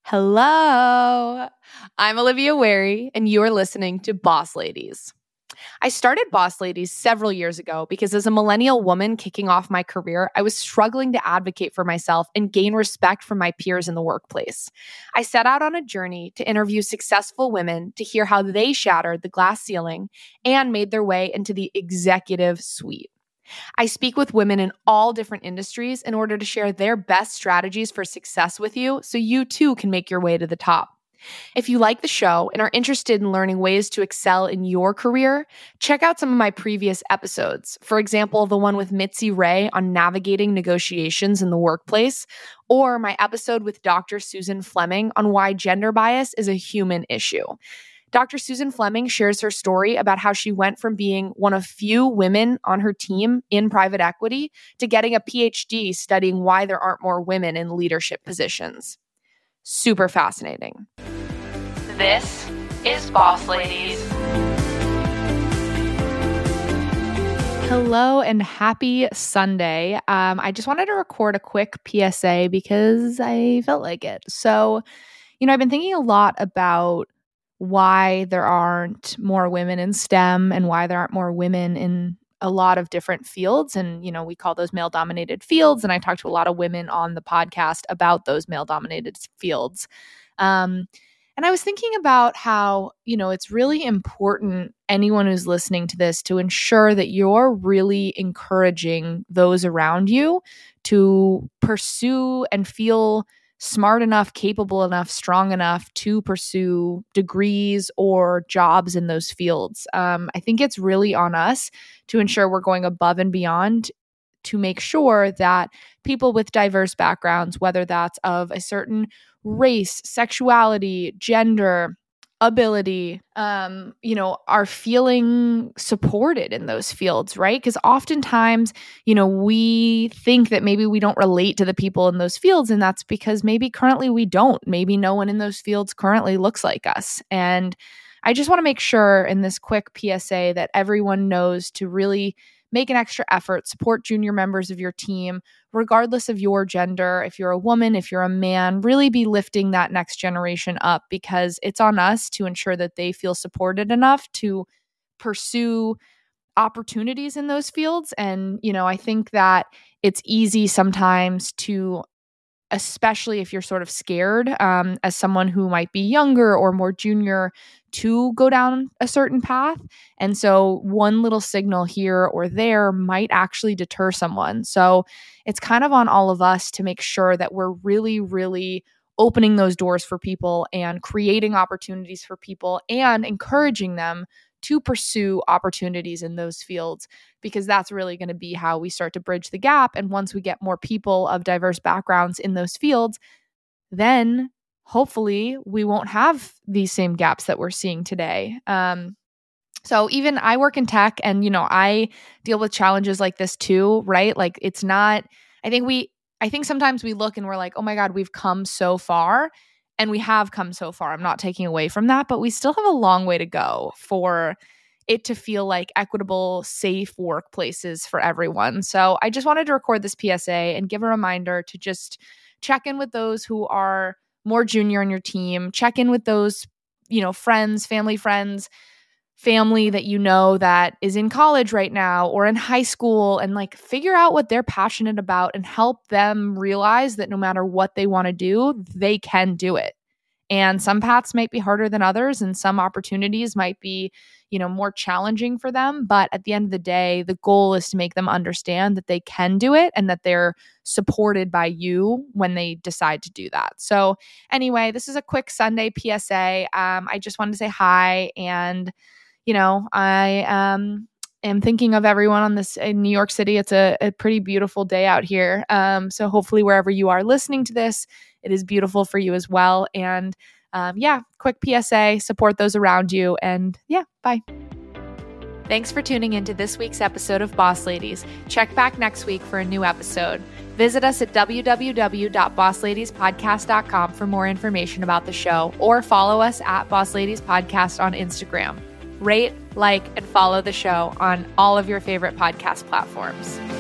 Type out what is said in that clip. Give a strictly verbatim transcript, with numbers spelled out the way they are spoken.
Hello, I'm Olivia Wary, and you are listening to Boss Ladies. I started Boss Ladies several years ago because as a millennial woman kicking off my career, I was struggling to advocate for myself and gain respect from my peers in the workplace. I set out on a journey to interview successful women to hear how they shattered the glass ceiling and made their way into the executive suite. I speak with women in all different industries in order to share their best strategies for success with you so you too can make your way to the top. If you like the show and are interested in learning ways to excel in your career, check out some of my previous episodes. For example, the one with Mitzi Ray on navigating negotiations in the workplace, or my episode with Doctor Susan Fleming on why gender bias is a human issue. Doctor Susan Fleming shares her story about how she went from being one of few women on her team in private equity to getting a P H D studying why there aren't more women in leadership positions. Super fascinating. This is Boss Ladies. Hello and happy Sunday. Um, I just wanted to record a quick P S A because I felt like it. So, you know, I've been thinking a lot about why there aren't more women in STEM and why there aren't more women in a lot of different fields. And, you know, we call those male-dominated fields. And I talk to a lot of women on the podcast about those male-dominated fields. Um, and I was thinking about how, you know, it's really important, anyone who's listening to this, to ensure that you're really encouraging those around you to pursue and feel smart enough, capable enough, strong enough to pursue degrees or jobs in those fields. Um, I think it's really on us to ensure we're going above and beyond to make sure that people with diverse backgrounds, whether that's of a certain race, sexuality, gender, ability, um, you know, are feeling supported in those fields, right? Because oftentimes, you know, we think that maybe we don't relate to the people in those fields, and that's because maybe currently we don't. Maybe no one in those fields currently looks like us. And I just want to make sure in this quick P S A that everyone knows to really make an extra effort, support junior members of your team, regardless of your gender. If you're a woman, if you're a man, really be lifting that next generation up, because it's on us to ensure that they feel supported enough to pursue opportunities in those fields. And, you know, I think that it's easy sometimes to, especially if you're sort of scared um, as someone who might be younger or more junior, to go down a certain path. And so one little signal here or there might actually deter someone. So it's kind of on all of us to make sure that we're really, really opening those doors for people and creating opportunities for people and encouraging them to pursue opportunities in those fields, because that's really going to be how we start to bridge the gap. And once we get more people of diverse backgrounds in those fields, then hopefully we won't have these same gaps that we're seeing today. Um, so even I work in tech, and, you know, I deal with challenges like this too, right? Like it's not, I think we, I think sometimes we look and we're like, oh my God, we've come so far. And we have come so far. I'm not taking away from that, but we still have a long way to go for it to feel like equitable, safe workplaces for everyone. So I just wanted to record this P S A and give a reminder to just check in with those who are more junior on your team, check in with those, you know, friends, family friends, family that you know that is in college right now or in high school, and like figure out what they're passionate about and help them realize that no matter what they want to do, they can do it. And some paths might be harder than others, and some opportunities might be, you know, more challenging for them. But at the end of the day, the goal is to make them understand that they can do it and that they're supported by you when they decide to do that. So anyway, this is a quick Sunday P S A. Um, I just wanted to say hi, and you know, I um, am thinking of everyone on this in New York City. It's a, a pretty beautiful day out here. Um, so hopefully wherever you are listening to this, it is beautiful for you as well. And um, yeah, quick P S A, support those around you. And yeah, bye. Thanks for tuning into this week's episode of Boss Ladies. Check back next week for a new episode. Visit us at w w w dot boss ladies podcast dot com for more information about the show, or follow us at Boss Ladies Podcast on Instagram. Rate, like, and follow the show on all of your favorite podcast platforms.